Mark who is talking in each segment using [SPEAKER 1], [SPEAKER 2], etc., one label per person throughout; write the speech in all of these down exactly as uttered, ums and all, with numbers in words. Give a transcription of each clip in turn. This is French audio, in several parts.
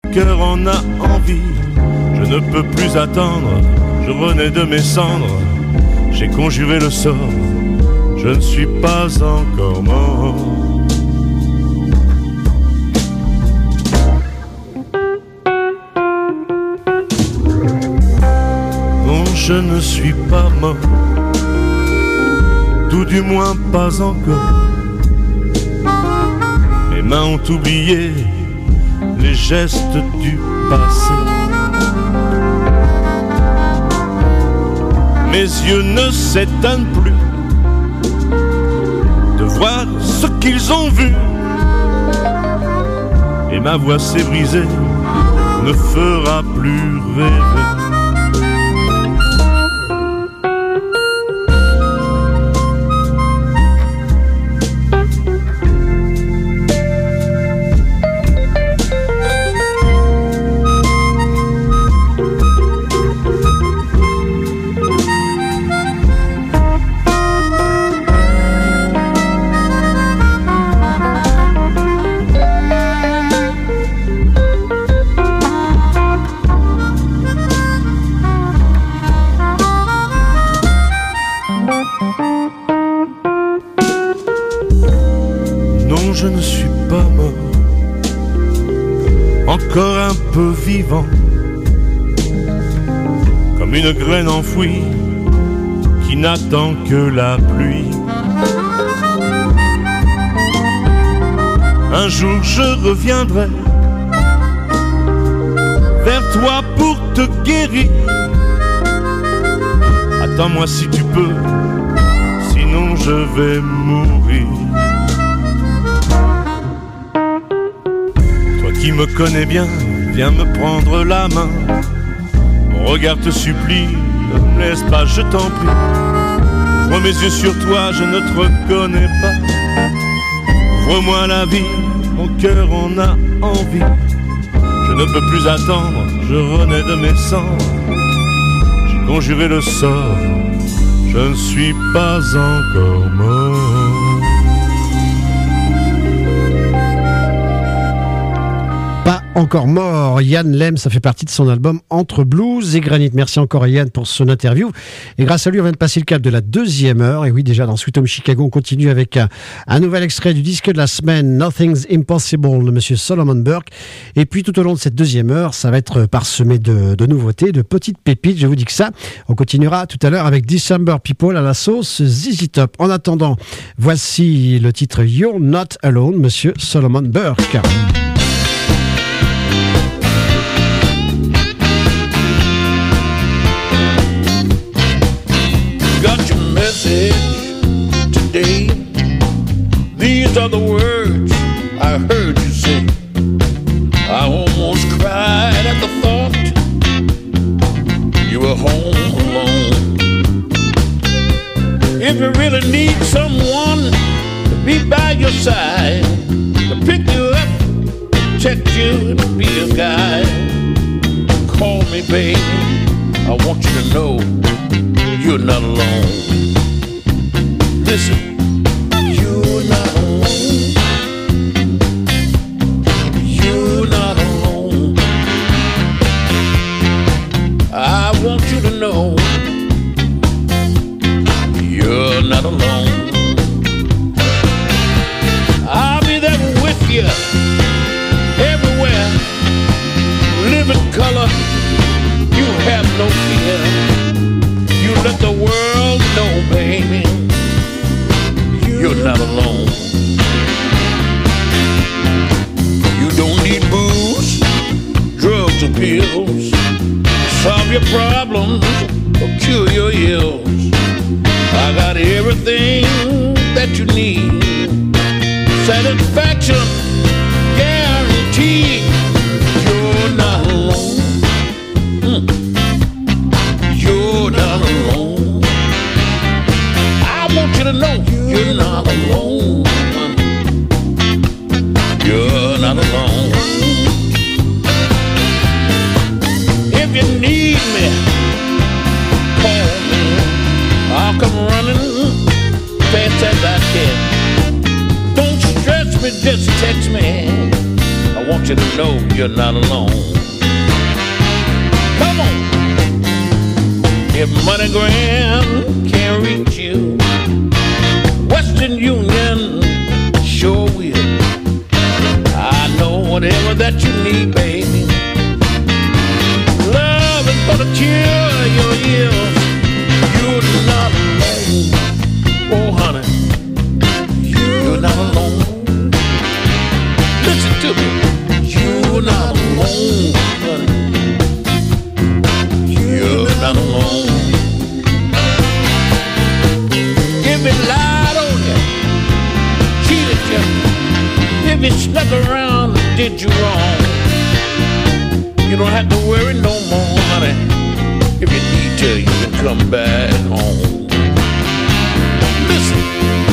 [SPEAKER 1] cœur en a envie. Je ne peux plus attendre, je renais de mes cendres. J'ai conjuré le sort, je ne suis pas encore mort. Non, je ne suis pas mort, tout du moins pas encore. Mes mains ont oublié les gestes du passé. Mes yeux ne s'éteignent plus de voir ce qu'ils ont vu. Et ma voix s'est brisée, ne fera plus rêver. Je ne suis pas mort, encore un peu vivant, comme une graine enfouie qui n'attend que la pluie. Un jour je reviendrai vers toi pour te guérir. Attends-moi si tu peux, sinon je vais mourir. Qui me connaît bien, viens me prendre la main. Mon regard te supplie, ne me laisse pas, je t'en prie. Ouvre mes yeux sur toi, je ne te reconnais pas. Ouvre-moi la vie, mon cœur en a envie. Je ne peux plus attendre, je renais de mes cendres. J'ai conjuré le sort, je ne suis pas encore mort.
[SPEAKER 2] Encore mort, Yann Lem, ça fait partie de son album Entre Blues et Granit. Merci encore à Yann pour son interview. Et grâce à lui, on vient de passer le cap de la deuxième heure. Et oui, déjà dans Sweet Home Chicago, on continue avec un, un nouvel extrait du disque de la semaine, Nothing's Impossible, de Monsieur Solomon Burke. Et puis tout au long de cette deuxième heure, ça va être parsemé de, de nouveautés, de petites pépites. Je vous dis que ça. On continuera tout à l'heure avec December People à la sauce Z Z Top. En attendant, voici le titre You're Not Alone, Monsieur Solomon Burke.
[SPEAKER 3] Today, these are the words I heard you say. I almost cried at the thought you were home alone. If you really need someone to be by your side, to pick you up, protect you, and be your guide, call me, baby. I want you to know you're not alone. Listen, you're not alone. You're not alone. I want you to know you're not alone. I'll be there with you everywhere. Live in color, you have no fear. You let the world know, baby, you're not alone. You don't need booze, drugs or pills to solve your problems or cure your ills. I got everything that you need. Satisfaction guaranteed. You're not alone. Mm. You're not alone. I want you to know you're not alone. You're not alone. If you need me, call me. I'll come running fast as I can. Don't stress me, just text know you're not alone. Come on. If MoneyGram can't reach you, Western Union sure will. I know whatever that you need, baby. Love is gonna cure your ills. You're not alone. Oh, honey, you're not alone. Listen to me. You're not alone, honey. You're not alone. If it lied on you, cheated you, if it snuck around and did you wrong, you don't have to worry no more, honey. If you need to, you can come back home. Listen.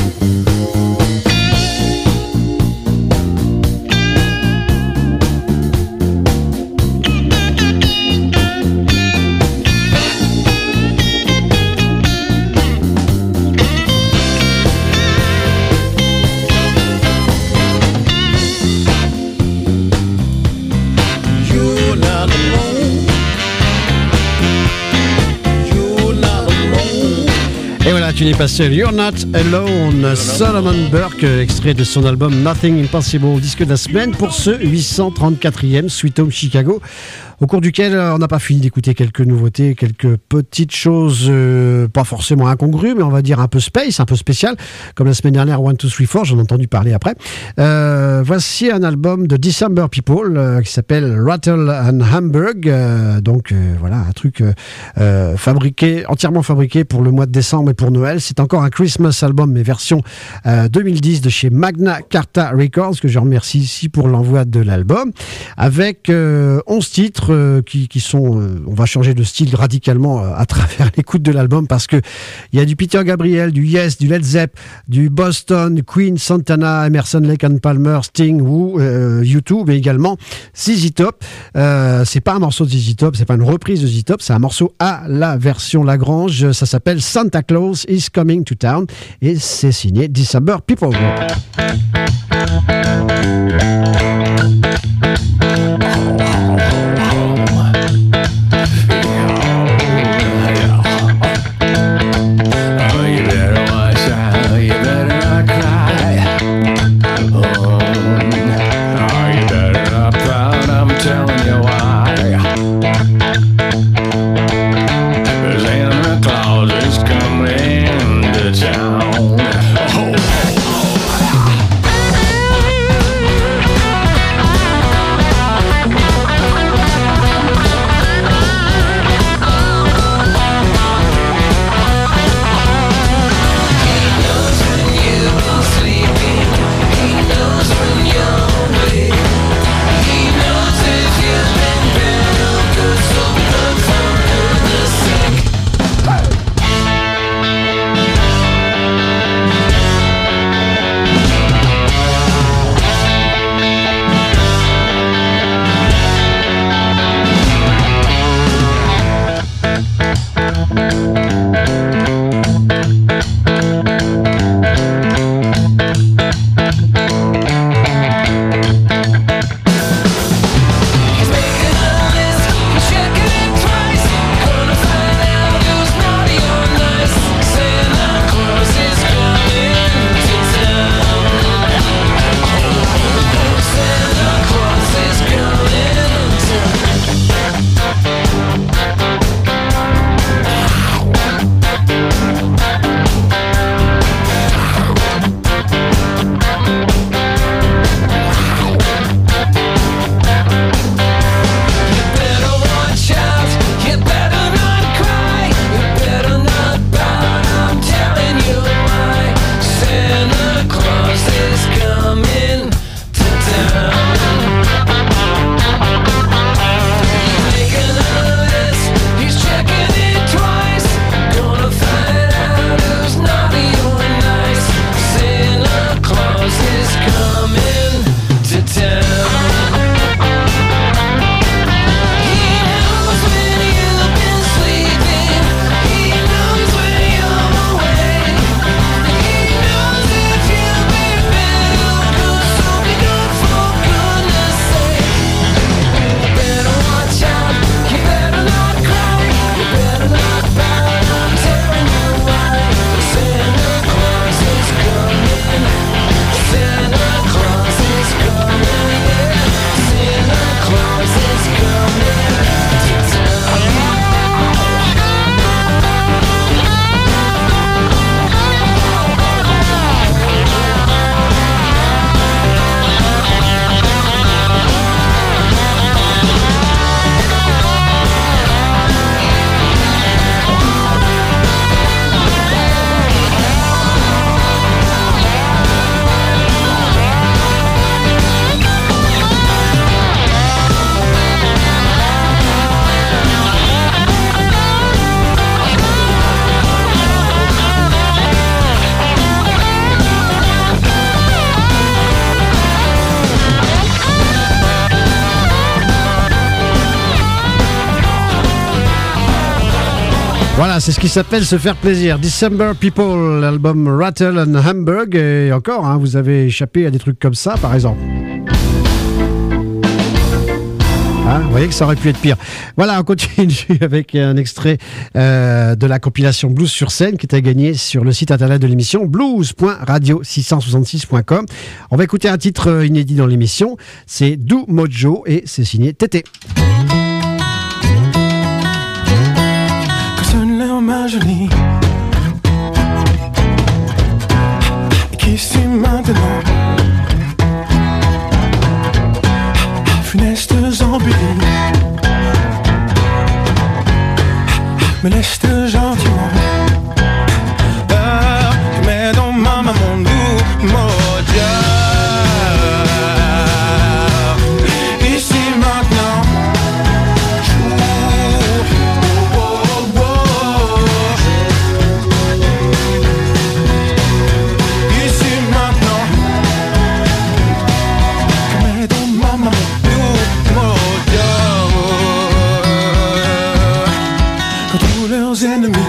[SPEAKER 2] Tu n'es pas seul, You're Not Alone, Solomon Burke, extrait de son album Nothing Impossible, disque de la semaine pour ce huit cent trente-quatrième Sweet Home Chicago, au cours duquel on n'a pas fini d'écouter quelques nouveautés, quelques petites choses euh, pas forcément incongrues, mais on va dire un peu space, un peu spécial, comme la semaine dernière One Two Three Four, j'en ai entendu parler après. Euh, voici un album de December People euh, qui s'appelle Rattle and Hamburg, euh, donc euh, voilà un truc euh, fabriqué, entièrement fabriqué pour le mois de décembre et pour Noël. C'est encore un Christmas album, mais version euh, deux mille dix de chez Magna Carta Records, que je remercie ici pour l'envoi de l'album, avec euh, onze titres euh, qui, qui sont... Euh, on va changer de style radicalement euh, à travers l'écoute de l'album, parce que il y a du Peter Gabriel, du Yes, du Led Zepp, du Boston, Queen, Santana, Emerson, Lake and Palmer, Sting, Who, euh, U deux, mais également Z Z Top. Euh, c'est pas un morceau de Z Z Top, c'est pas une reprise de Z Z Top, c'est un morceau à la version Lagrange. Ça s'appelle Santa Claus is Coming to Town et c'est signé December People.
[SPEAKER 4] Town.
[SPEAKER 2] Voilà, c'est ce qui s'appelle se faire plaisir. December People, l'album Rattle and Hamburg. Et encore, hein, vous avez échappé à des trucs comme ça, par exemple. Hein, vous voyez que ça aurait pu être pire. Voilà, on continue avec un extrait euh, de la compilation Blues sur scène qui est à gagner sur le site internet de l'émission blues point radio six cent soixante-six point com. On va écouter un titre inédit dans l'émission. C'est Do Mojo et c'est signé Tété.
[SPEAKER 4] Ma jolie, qu'ici maintenant, funestes embellis, me laisse gentiment, ah, mais dans ma maman, nous, mon Dieu. Ennemis,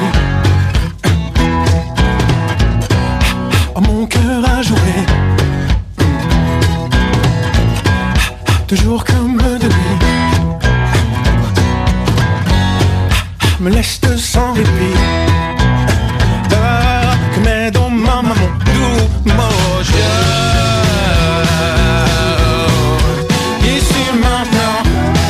[SPEAKER 4] à mon cœur à jouer, toujours comme de nuit, me laisse sans répit, ah, que mes dons ma maman, d'où mon chien. Ici maintenant.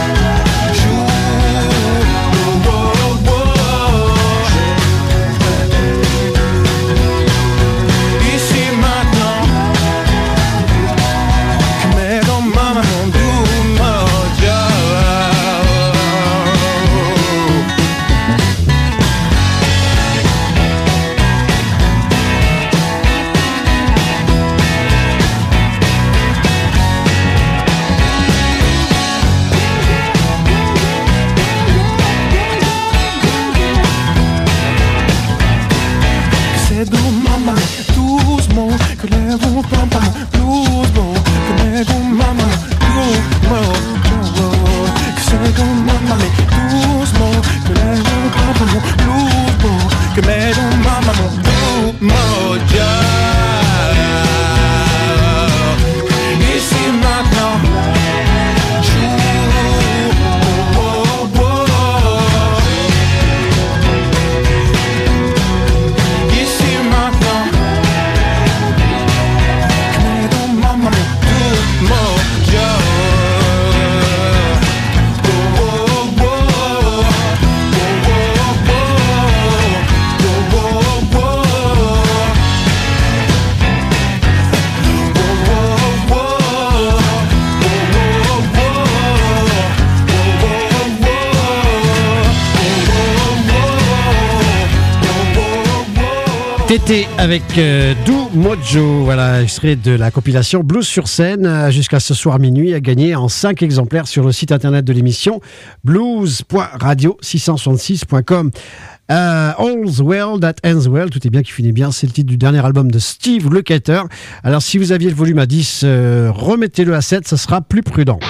[SPEAKER 2] Tété avec euh, Do Mojo, voilà, extrait de la compilation Blues sur scène, euh, jusqu'à ce soir minuit, à gagner en cinq exemplaires sur le site internet de l'émission blues point radio six cent soixante-six point com. Uh, All's Well That Ends Well, tout est bien qui finit bien, c'est le titre du dernier album de Steve Lukather. Alors si vous aviez le volume à dix, euh, remettez-le à sept, ça sera plus prudent.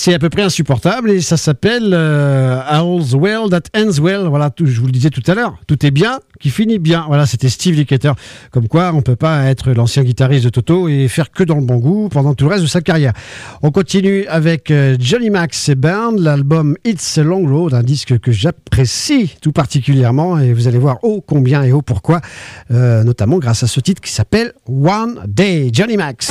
[SPEAKER 2] c'est à peu près insupportable et ça s'appelle euh, All's Well That Ends Well. Voilà, tout, je vous le disais tout à l'heure, tout est bien qui finit bien. Voilà, c'était Steve Lukather. Comme quoi, on peut pas être l'ancien guitariste de Toto et faire que dans le bon goût pendant tout le reste de sa carrière. On continue avec euh, Johnny Max et Band, l'album It's a Long Road, un disque que j'apprécie tout particulièrement et vous allez voir oh combien et oh pourquoi, euh, notamment grâce à ce titre qui s'appelle One Day. Johnny Max.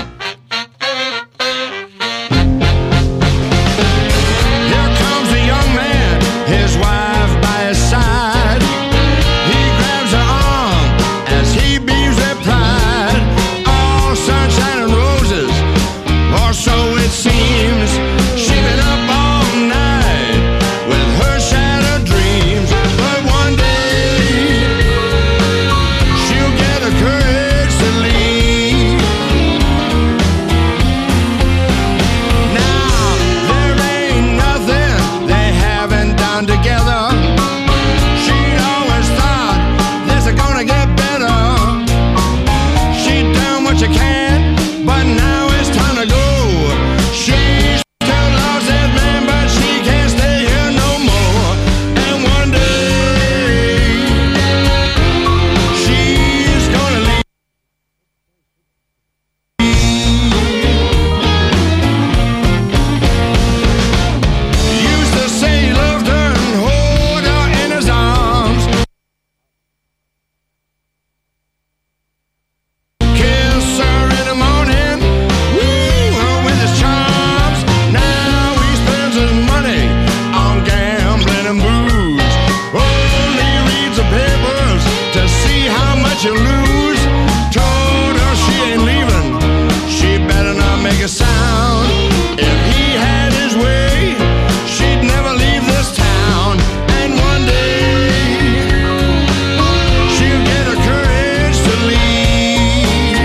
[SPEAKER 5] His wife by his side, he grabs her arm as he beams with pride. All sunshine and roses, or so it seems. She's been up all night with her shattered dreams. But one day she'll get the courage to leave. Now there ain't nothing they haven't done together. She always thought this is gonna get better. She done what she can, but now it's time to go. She still loves that man, but she can't stay here no more. And one day she's gonna leave. Used to say he loved her and hold her in his arms. Kiss her in the morning, woo her with his charms. Now he spends his money on gambling and booze. Only reads the papers to see how much you lose. Told her she ain't leaving, she better not make a sound. If he had his way, she'd never leave this town. And one day she'll get the courage to leave.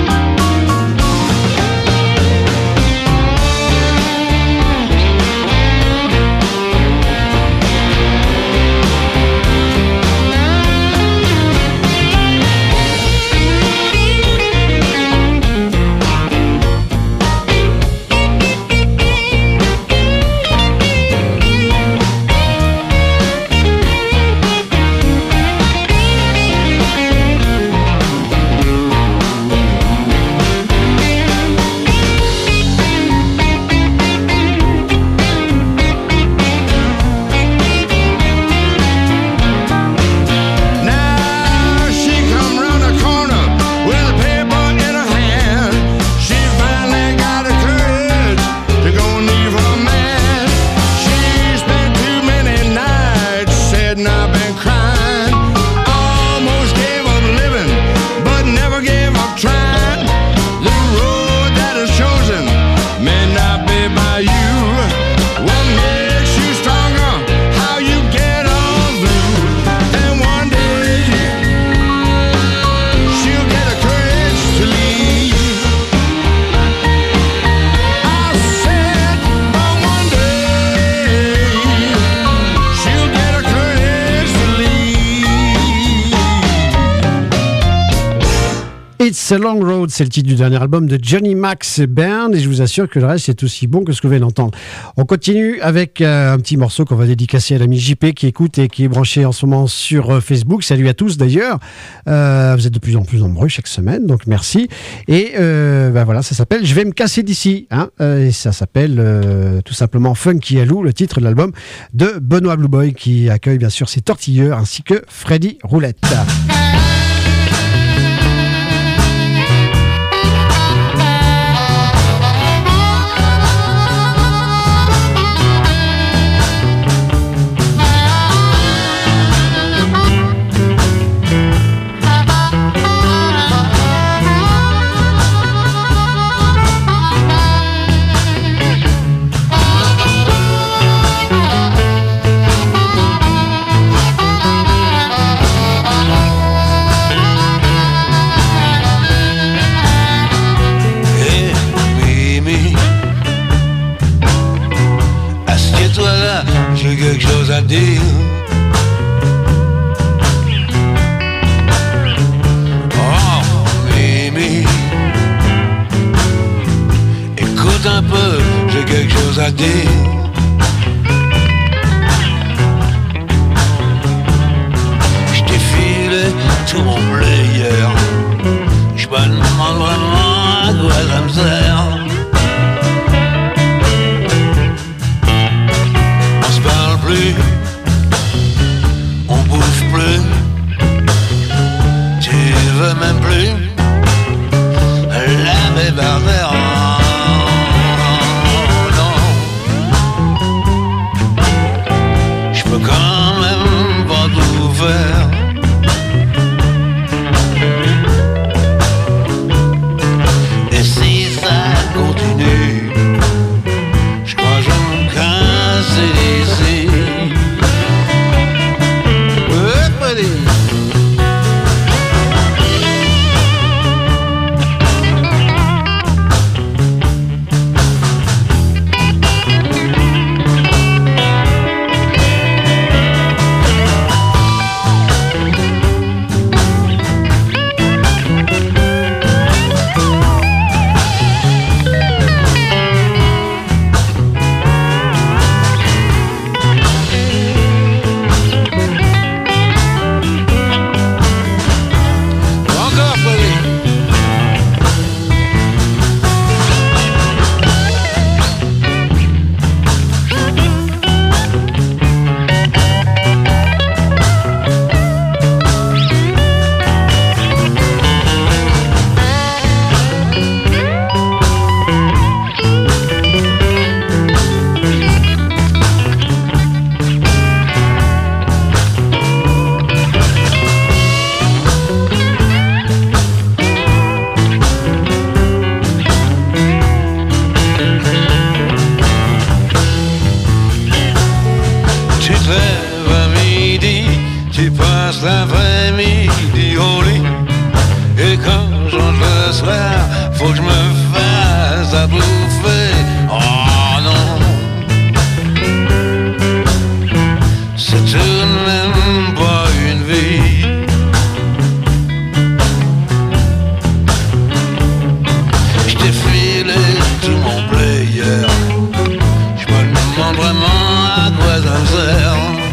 [SPEAKER 5] Now she come round the corner with a paper in her hand. She finally got the courage to go and leave her man. She spent too many nights sitting up and crying. Almost gave up living, but never gave up trying. The road that is chosen may not be by you. What makes you stronger? How you get on through. And one day she'll get the courage to leave. I said, but one day she'll get the courage to leave.
[SPEAKER 2] It's a Long Road, c'est le titre du dernier album de Johnny Max Band et je vous assure que le reste est aussi bon que ce que vous venez d'entendre. On continue avec euh, un petit morceau qu'on va dédicacer à l'ami J P qui écoute et qui est branché en ce moment sur euh, Facebook. Salut à tous d'ailleurs. Euh, vous êtes de plus en plus nombreux chaque semaine, donc merci. Et euh, ben voilà, ça s'appelle Je vais me casser d'ici. Hein, euh, et ça s'appelle euh, tout simplement Funky Alou, le titre de l'album de Benoît Blue Boy qui accueille bien sûr ses tortilleurs ainsi que Freddy Roulette.
[SPEAKER 5] Thank
[SPEAKER 6] choses à dire. Je t'ai filé tout mon player. Je me demande vraiment à quoi ça me sert. On se parle plus, on bouge plus. Tu veux même plus laver par terre. Non, je peux quand même pas tout faire. Et si ça continue, je crois que je vais me casser d'ici. Ouais, buddy. L'après-midi au lit. Et quand j'entre le soir, faut que je me fasse à bouffer. Oh non, c'est tout de même pas une vie. Je t'ai filé tout mon player. Je me demande vraiment à quoi ça me sert.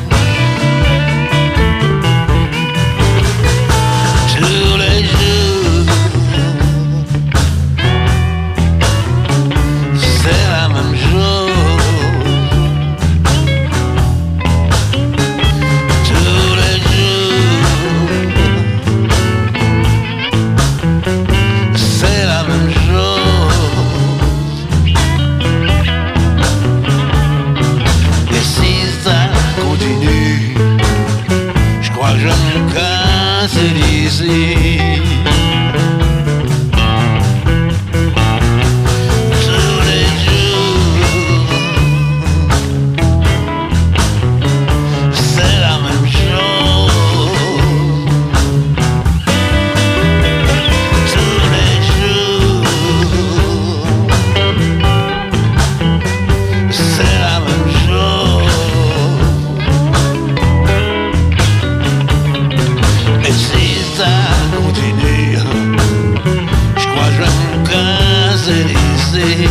[SPEAKER 6] C'est d'ici. Tous les jours, c'est la même chose. Tous les jours, c'est la même chose. Et si ça continue, je crois que je vais me casser d'ici.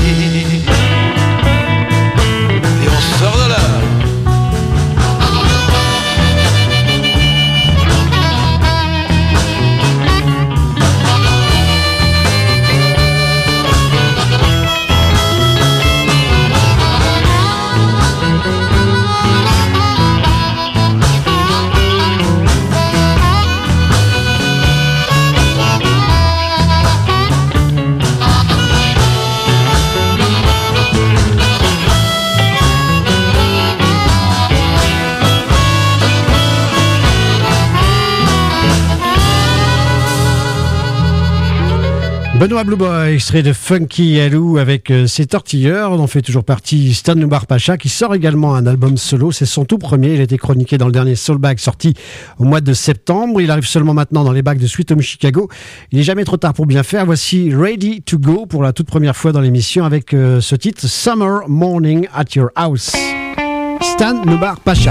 [SPEAKER 6] Et on sort de là.
[SPEAKER 2] Benoît Blue Boy, extrait de Funky Alou avec euh, ses tortilleurs. On en fait toujours partie Stan Noubar Pacha qui sort également un album solo. C'est son tout premier. Il a été chroniqué dans le dernier Soul Bag sorti au mois de septembre. Il arrive seulement maintenant dans les bacs de Sweet Home Chicago. Il n'est jamais trop tard pour bien faire. Voici Ready to Go pour la toute première fois dans l'émission avec euh, ce titre Summer Morning at Your House. Stan Noubar Pacha.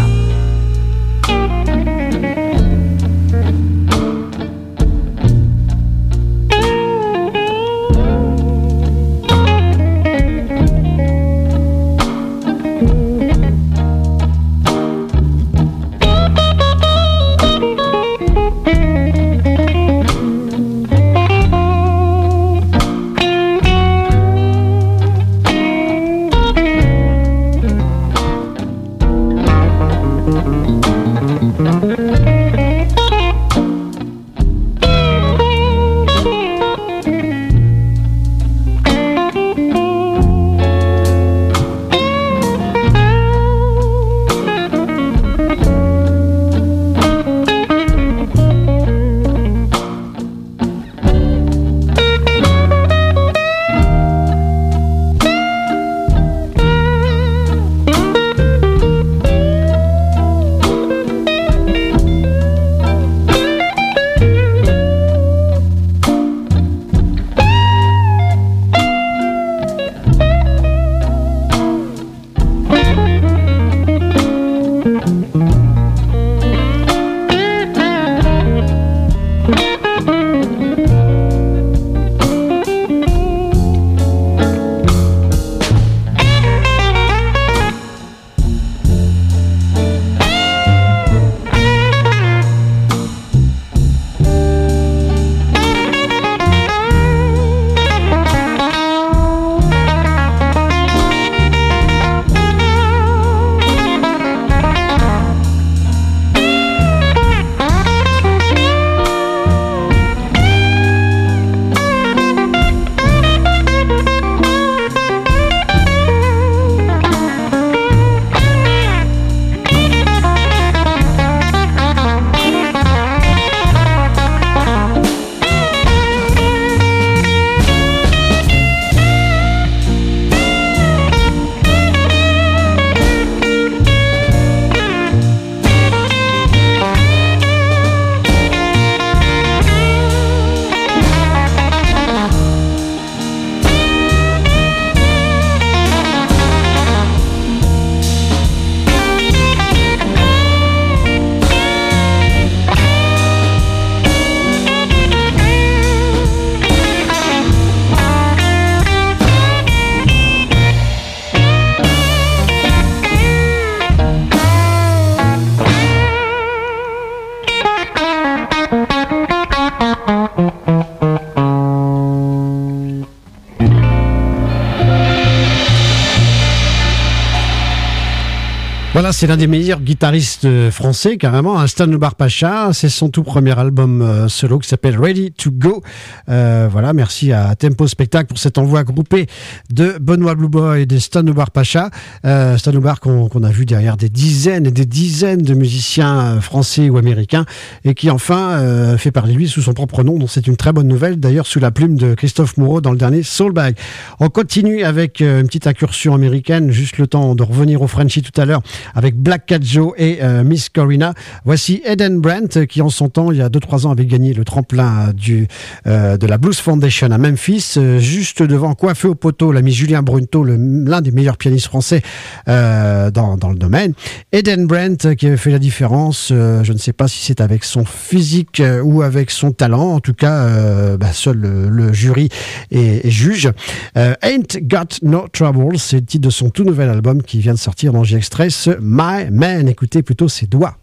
[SPEAKER 2] c'est l'un des meilleurs guitaristes français, carrément, un Stan Nubar Pacha. C'est son tout premier album euh, solo qui s'appelle Ready to Go. Euh, voilà, merci à Tempo Spectacle pour cet envoi groupé de Benoît Blue Boy et de Stan Nubar Pacha. Euh, Stan Nubar qu'on, qu'on a vu derrière des dizaines et des dizaines de musiciens français ou américains et qui enfin euh, fait parler de lui sous son propre nom. Donc c'est une très bonne nouvelle, d'ailleurs sous la plume de Christophe Moreau dans le dernier Soulbag. On continue avec euh, une petite incursion américaine, juste le temps de revenir au Frenchie tout à l'heure avec Black Cat Joe et euh, Miss Corina. Voici Eden Brent qui en son temps, il y a deux trois ans, avait gagné le tremplin du, euh, de la Blues Foundation à Memphis, euh, juste devant, coiffé au poteau, l'ami Julien Brunto, le, l'un des meilleurs pianistes français euh, dans, dans le domaine. Eden Brent qui avait fait la différence, euh, je ne sais pas si c'est avec son physique euh, ou avec son talent, en tout cas euh, bah, seul le, le jury est, est juge. Euh, Ain't Got No Trouble, c'est le titre de son tout nouvel album qui vient de sortir dans J-Express, My Man. Écoutez plutôt ses doigts.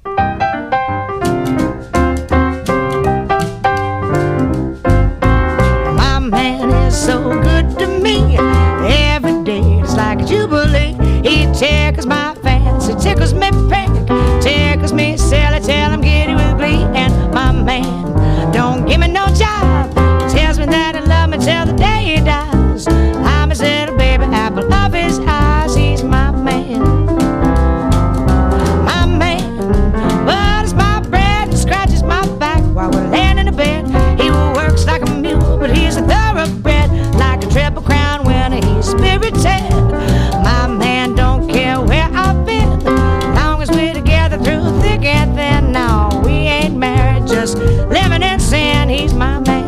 [SPEAKER 7] My man is so good to me. Every day it's like a jubilee. He tickles my fancy, tickles me pink, tickles me silly till I'm giddy with glee. And my man don't give me no job, tells me that he loves me till the day he dies. I'm his little baby apple of his eyes. He's my man, my man. Butters my bread and scratches my back while we're laying in the bed. He works like a mule, but he's a thoroughbred, like a triple crown winner. He's spirited. My man don't care where I've been, long as we're together through thick and thin. No, we ain't married, just living in sin. He's my man.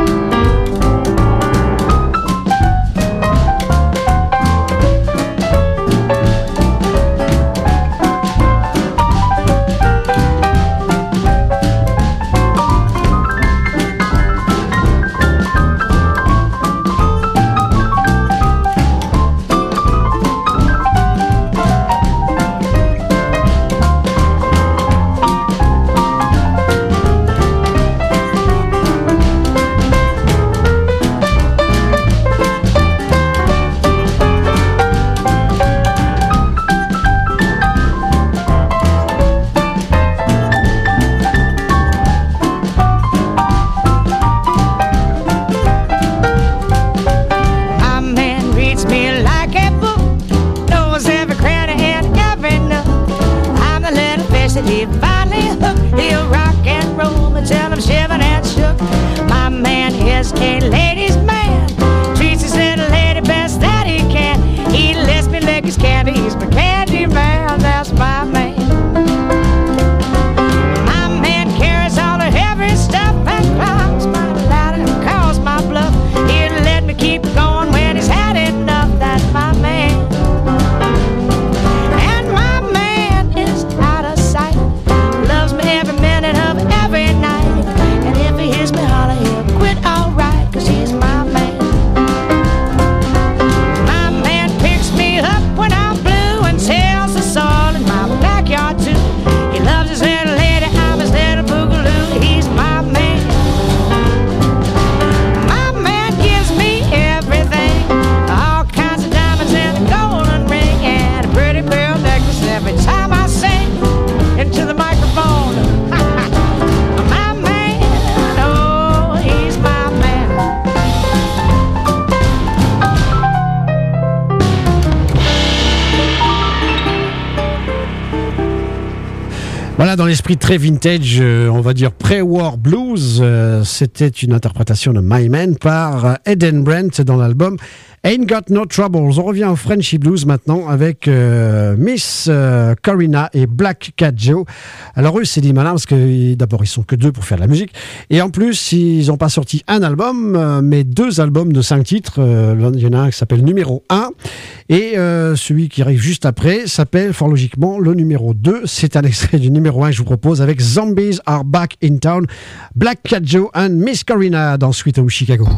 [SPEAKER 2] Voilà, dans l'esprit très vintage, euh, on va dire pré-war blues, euh, c'était une interprétation de My Man par euh, Eden Brent dans l'album Ain't Got No Troubles. On revient au Frenchy Blues maintenant avec euh, Miss euh, Corina et Black Cat Joe. Alors eux, c'est dit malin parce que d'abord, ils sont que deux pour faire de la musique. Et en plus, ils n'ont pas sorti un album, euh, mais deux albums de cinq titres. Euh, il y en a un qui s'appelle Numéro un. Et euh, celui qui arrive juste après s'appelle, fort logiquement, le numéro deux. C'est un extrait du numéro un que je vous propose avec Zombies Are Back in Town, Black Cat Joe and Miss Corina dans Sweet Home Chicago.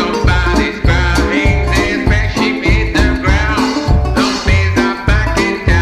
[SPEAKER 8] Down.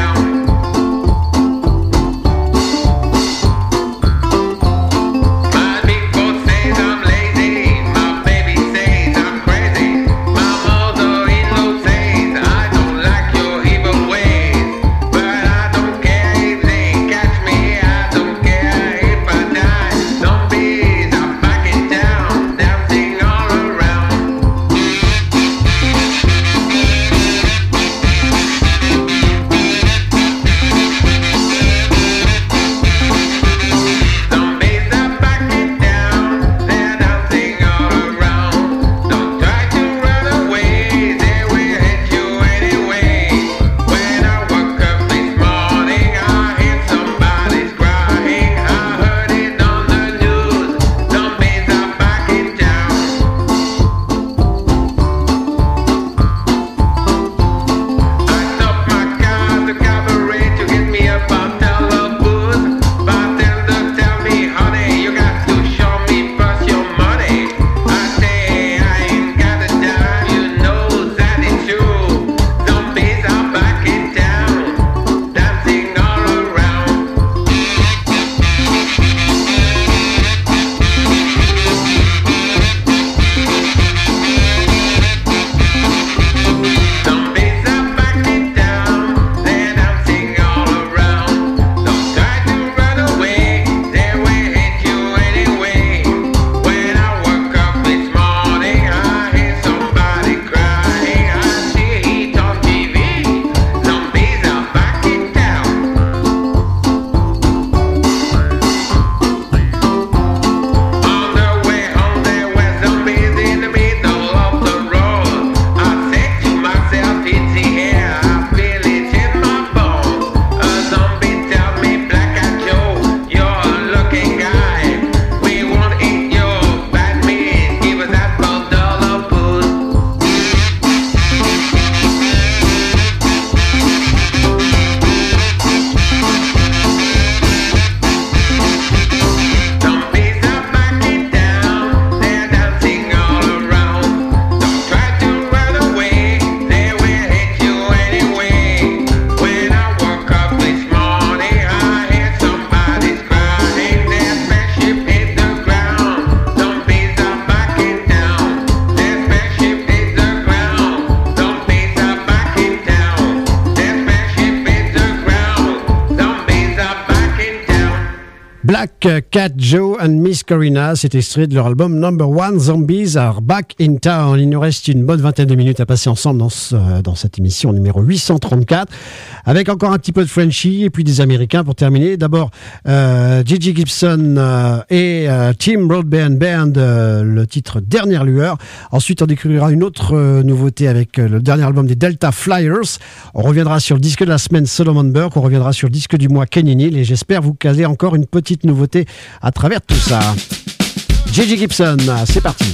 [SPEAKER 2] Black Cat Joe and Miss Corina, c'est extrait de leur album Number One, Zombies Are Back in Town. Il nous reste une bonne vingtaine de minutes à passer ensemble dans, ce, dans cette émission numéro huit cent trente-quatre, avec encore un petit peu de Frenchy et puis des Américains pour terminer. D'abord, euh, Gigi Gibson euh, et euh, Tim Broadband Band, euh, le titre Dernière Lueur. Ensuite, on découvrira une autre euh, nouveauté avec euh, le dernier album des Delta Flyers. On reviendra sur le disque de la semaine Solomon Burke, on reviendra sur le disque du mois Kenny Neal, et j'espère vous caser encore une petite nouveauté à travers tout ça. Gigi Gibson, c'est parti.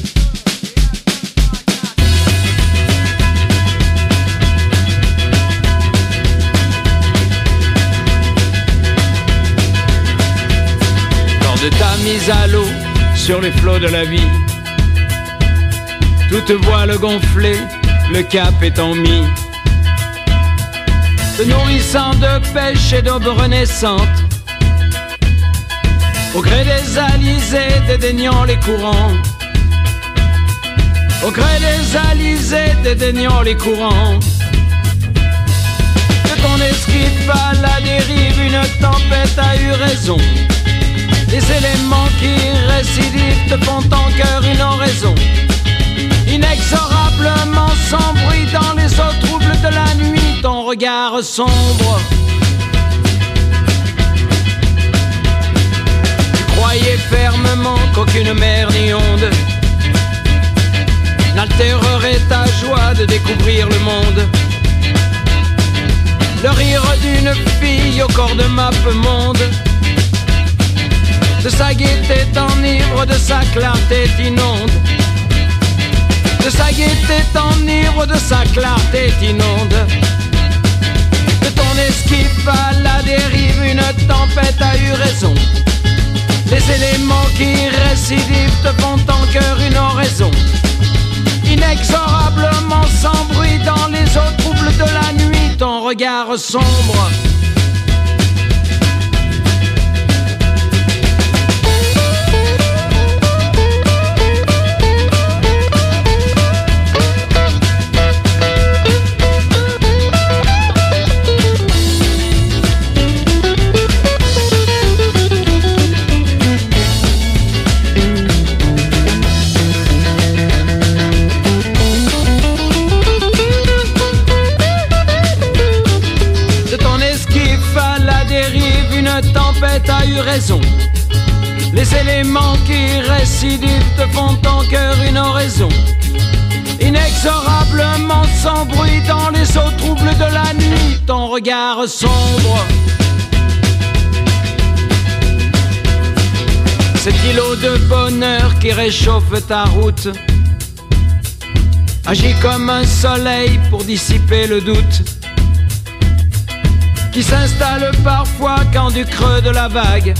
[SPEAKER 8] Lors de ta mise à l'eau sur les flots de la vie, toute voile gonflée, le cap étant mis, te nourrissant de pêche et d'aube renaissante, au gré des alizés, dédaignant les courants. Au gré des alizés, dédaignant les courants. De ton esquive à la dérive, une tempête a eu raison. Les éléments qui récidivent te font en cœur une oraison. Inexorablement sans bruit dans les eaux troubles de la nuit, ton regard sombre. Croyez fermement qu'aucune mer ni onde n'altérerait ta joie de découvrir le monde. Le rire d'une fille au corps de mappe monde, de sa gaieté t'enivre, de sa clarté t'inonde. De sa gaieté t'enivre, de sa clarté t'inonde. De ton esquive à la dérive, une tempête a eu raison. Les éléments qui récidivent te font en cœur une oraison. Inexorablement sans bruit dans les eaux troubles de la nuit, ton regard sombre. T'as eu raison. Les éléments qui récidivent te font en cœur une oraison. Inexorablement sans bruit dans les eaux troubles de la nuit, ton regard sombre. Cet îlot de bonheur qui réchauffe ta route agit comme un soleil pour dissiper le doute, qui s'installe parfois quand du creux de la vague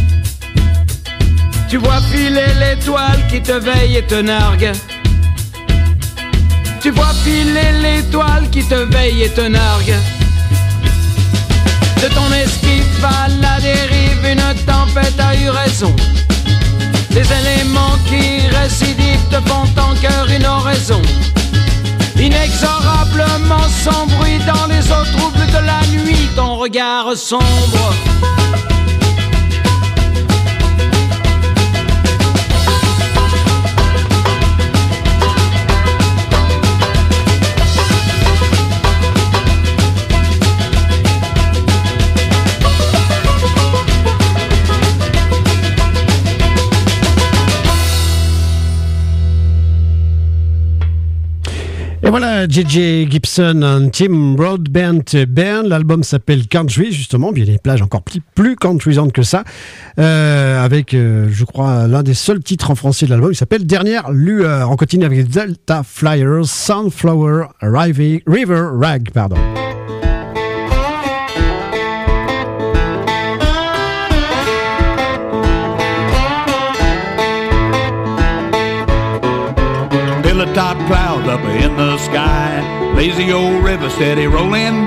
[SPEAKER 8] tu vois filer l'étoile qui te veille et te nargue. Tu vois filer l'étoile qui te veille et te nargue. De ton esquive à la dérive, une tempête a eu raison. Les éléments qui récidivent te font en cœur une oraison. Inexorablement sans bruit dans les eaux troubles de la nuit, ton regard sombre.
[SPEAKER 2] Et voilà, J J Gibson, un Tim Broadband Band. L'album s'appelle Country, justement. Il y a des plages encore plus, plus countrysantes que ça. Euh, avec, euh, je crois, l'un des seuls titres en français de l'album. Il s'appelle Dernière Lueur. On continue avec Delta Flyers, Sunflower River, River Rag, pardon.
[SPEAKER 9] A top cloud up in the sky, lazy old river steady rolling by.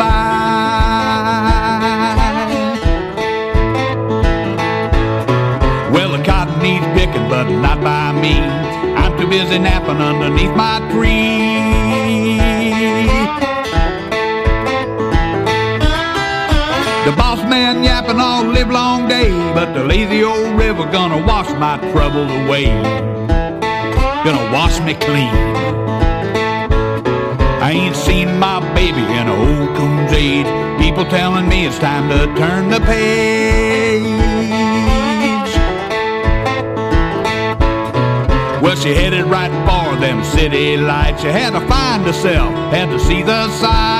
[SPEAKER 9] Well, the cotton needs picking, but not by me. I'm too busy napping underneath my tree. The boss man yapping all live long day, but the lazy old river gonna wash my troubles away. Gonna wash me clean. I ain't seen my baby in a old coon's age. People telling me it's time to turn the page. Well, she headed right for them city lights. She had to find herself, had to see the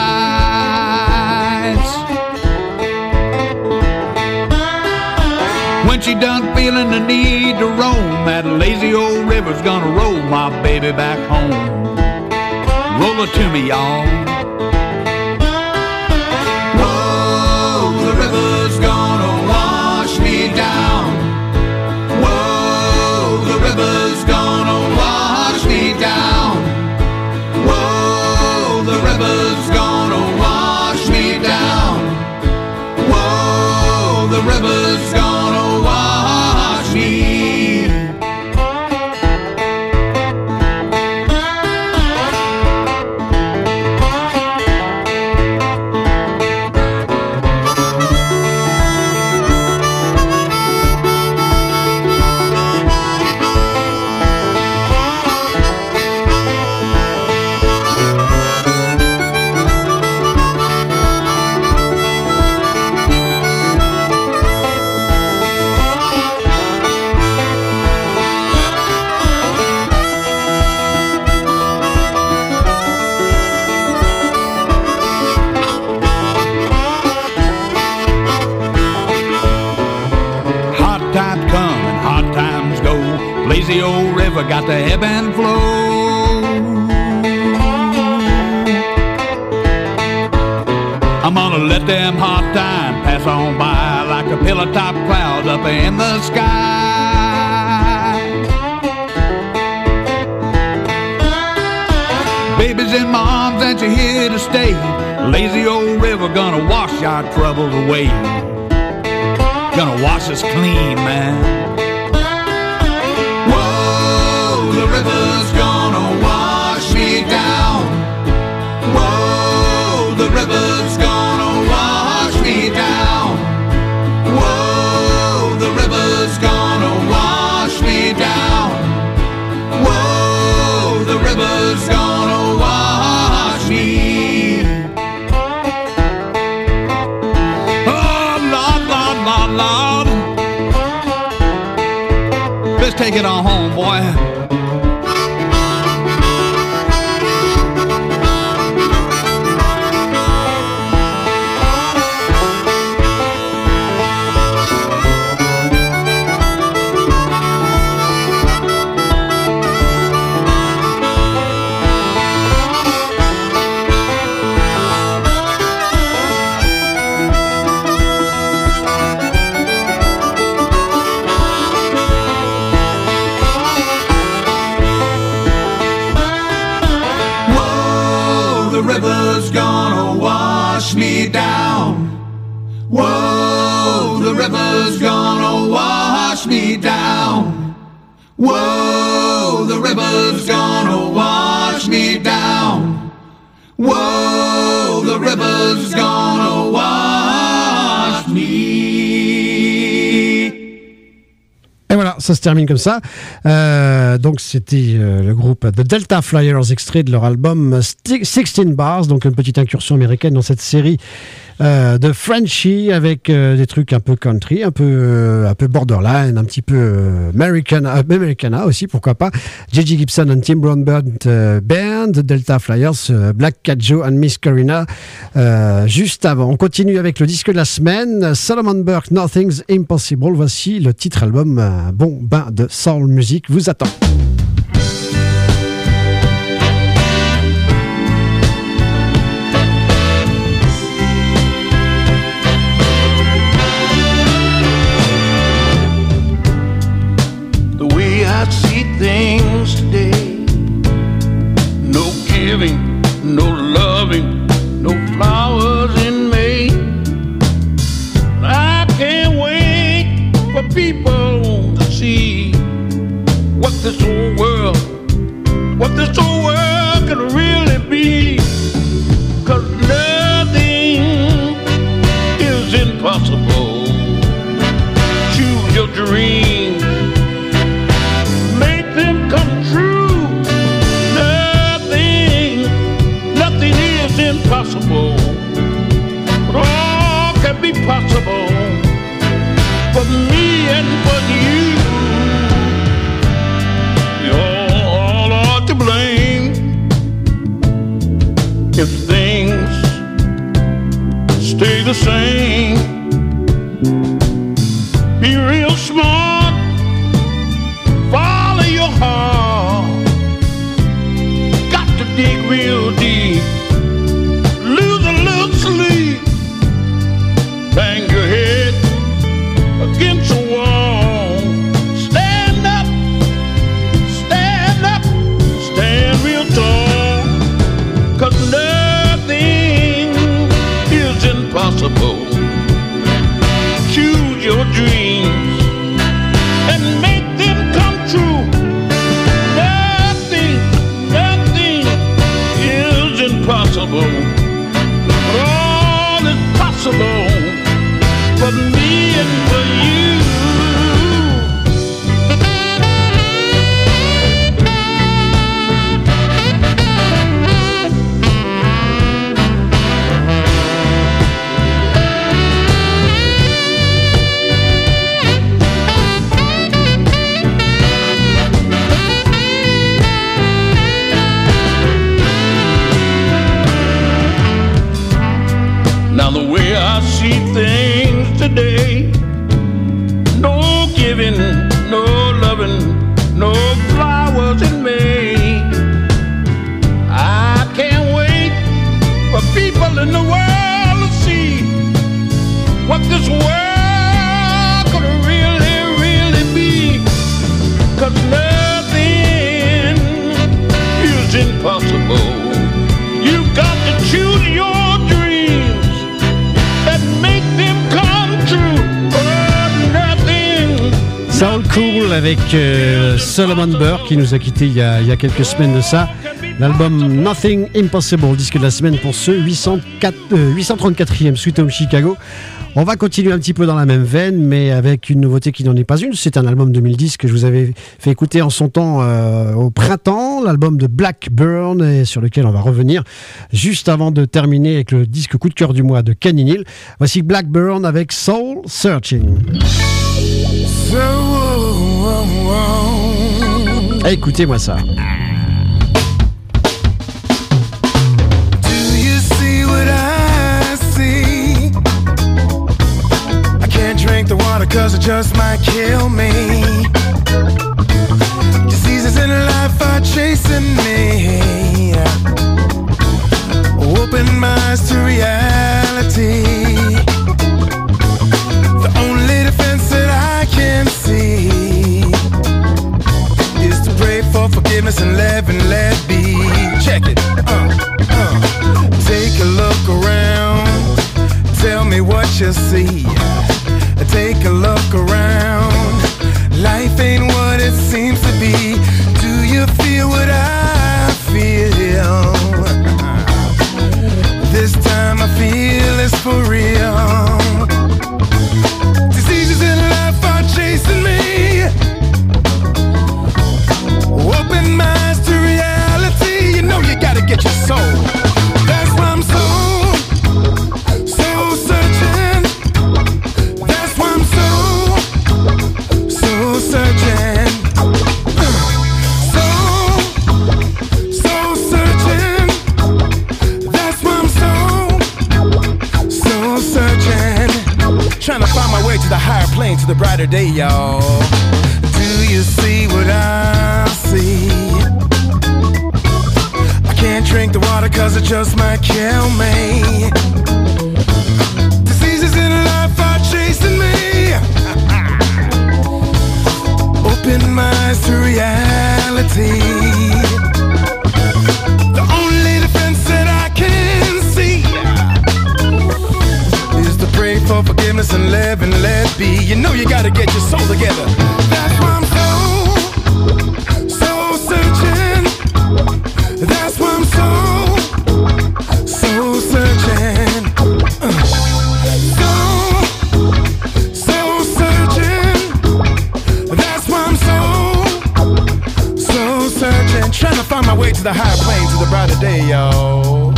[SPEAKER 9] sights. When she done feeling the need to roam, that lazy old river's gonna roll my baby back home. Roll it to me, y'all. Whoa, the river's gonna wash me down. Whoa, the river's gonna wash me down. Whoa, the river's gonna wash me down. Whoa, the river's gonna wash me. Lazy old river got the ebb and flow. I'm gonna let them hot times pass on by like a pillar top clouds up in the sky. Baby's in my arms and she's here to stay. Lazy old river gonna wash our troubles away. Gonna wash us clean, man. The river's gonna wash me down. Whoa, the river's gonna wash me down. Whoa, the river's gonna wash me down. Whoa, the river's gonna wash me. Oh, Lord, Lord, Lord, Lord. Let's take it on home, boy. The river's gonna wash me down. Whoa, the river's gonna wash me down. Whoa, the river's gonna wash me down. Whoa, the river's gonna wash me.
[SPEAKER 2] Et voilà, ça se termine comme ça. Euh, donc c'était euh, le groupe The Delta Flyers, extrait de leur album sixteen Bars, donc une petite incursion américaine dans cette série euh, de Frenchie avec euh, des trucs un peu country, un peu euh, un peu borderline, un petit peu euh, Americana, Americana aussi, pourquoi pas. J J Gibson and Tim Brown euh, Band, The Delta Flyers, euh, Black Cat Joe and Miss Corina euh, juste avant. On continue avec le disque de la semaine, Solomon Burke, Nothing's Impossible. Voici le titre album. Un bon bain de soul music vous attend.
[SPEAKER 3] The way I see things today, no giving, no loving, no flowers in May. I can't wait for people to see what this whole world, what this whole world can really be. 'Cause nothing is impossible this world could really, really be. 'Cause nothing is impossible. You've got to choose your dreams and make them come true. Oh, nothing.
[SPEAKER 2] Soul Cool avec euh, Solomon Burke qui nous a quittés il y a, il y a quelques semaines de ça. L'album Nothing Impossible, disque de la semaine pour ce huit cent quatre, euh, huit cent trente-quatrième Sweet Home Chicago. On va continuer un petit peu dans la même veine, mais avec une nouveauté qui n'en est pas une. C'est un album deux mille dix que je vous avais fait écouter en son temps euh, au printemps, l'album de Blackburn, et sur lequel on va revenir juste avant de terminer avec le disque coup de cœur du mois de Kenny Neal. Voici Blackburn avec Soul Searching.
[SPEAKER 5] So, oh, oh, oh.
[SPEAKER 2] Écoutez-moi ça.
[SPEAKER 5] Drink the water cause it just might kill me. Diseases in life are chasing me. Open my eyes to reality. The only defense that I can see is to pray for forgiveness and live and let be. Check it. Uh, uh. Take a look around. Tell me what you see. Take a look around. Life ain't what it seems to be. Do you feel what I feel? This time I feel it's for real. Diseases in life are chasing me. Open my eyes to reality. You know you gotta get your soul. That's why I'm so searching, so, so searching. That's why I'm so, so searching. Trying to find my way to the higher plane, to the brighter day, y'all. Do you see what I see? I can't drink the water cause it just might kill me. Diseases in life are chasing me. Open my eyes to reality. The only defense that I can see is to pray for forgiveness and live and let be. You know you gotta get your soul together. That's why I'm so, so searching. That's why I'm so, so searching. Uh, so, so searching. That's why I'm so, so searching. Trying to find my way to the higher plane, to the brighter day, y'all.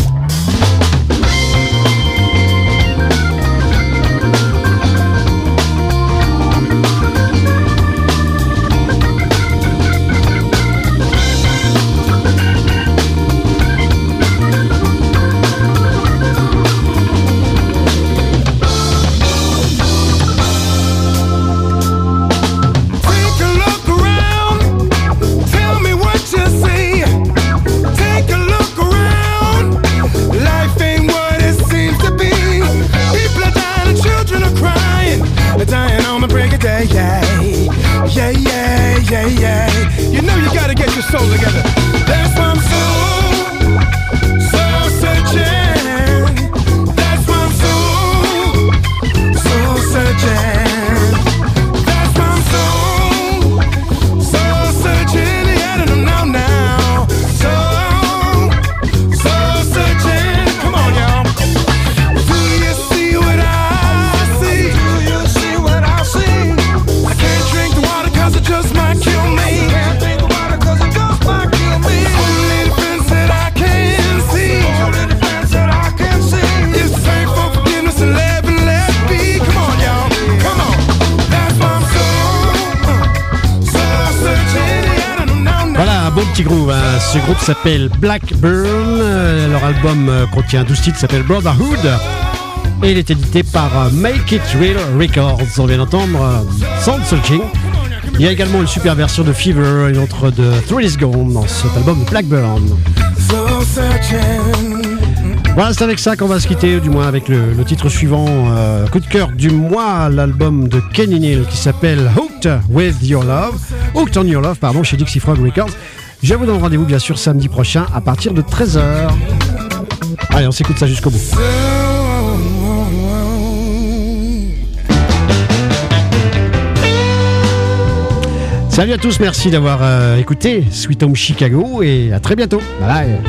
[SPEAKER 5] Yeah, yeah, yeah, yeah. You know you gotta get your soul together. That's why I'm so, so searching. That's why I'm so, so searching. That's why I'm so, so searching. Yeah, I don't know now. So, so searching. Come on, y'all. Do you see what I see? Do you see what I see? I can't drink the water cause it just might kill me. Can't drink the water cause it just might kill me. Only defense that I can see. Only defense that I can see is to pray for forgiveness and live and let be. Come on, y'all. Come on. That's why I'm so, so searching. Yeah, I don't know now.
[SPEAKER 2] Voilà, un beau petit groove. Hein. Ce groupe s'appelle Blackburn. Euh, Leur album euh, contient douze titres, s'appelle Brotherhood. Et il est édité par euh, Make It Real Records. On vient d'entendre euh, Soul Searching. Il y a également une super version de Fever, une autre de Thrill Is Gone dans cet album Blackburn.
[SPEAKER 5] So searching.
[SPEAKER 2] Voilà, c'est avec ça qu'on va se quitter, du moins avec le, le titre suivant, euh, coup de cœur du mois, l'album de Kenny Neal qui s'appelle Hooked with Your Love, Hooked on Your Love, pardon, chez Dixie Frog Records. Je vous donne rendez-vous bien sûr samedi prochain à partir de treize heures. Allez, on s'écoute ça jusqu'au bout. Salut à tous, merci d'avoir euh, écouté Sweet Home Chicago et à très bientôt. Bye.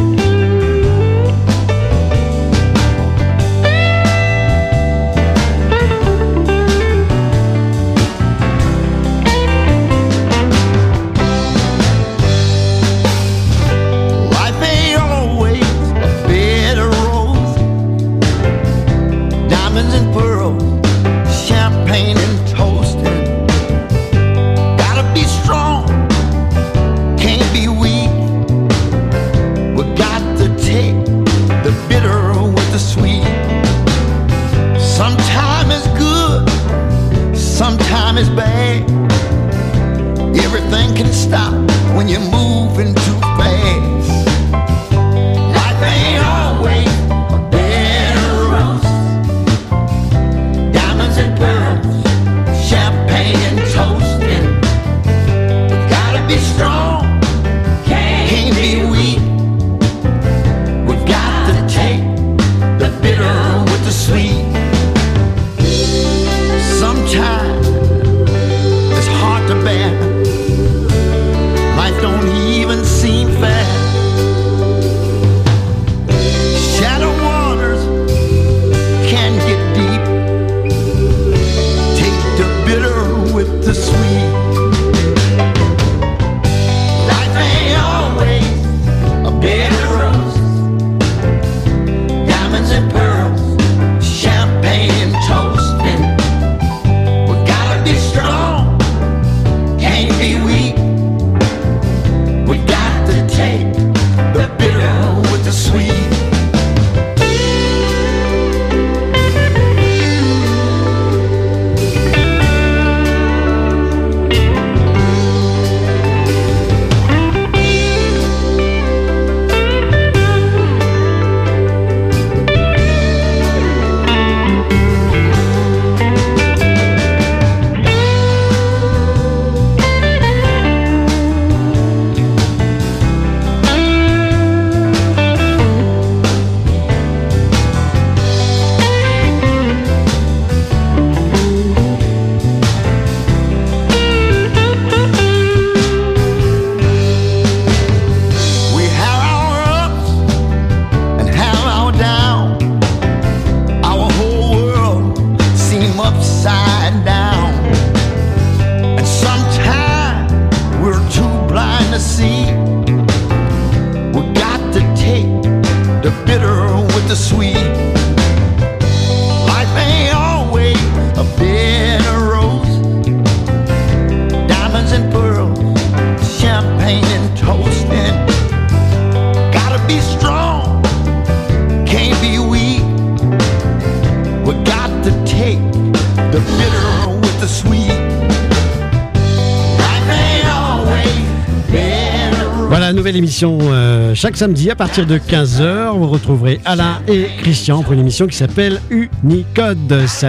[SPEAKER 2] Émission euh, chaque samedi à partir de quinze heures. Vous retrouverez Alain et Christian pour une émission qui s'appelle Unicode.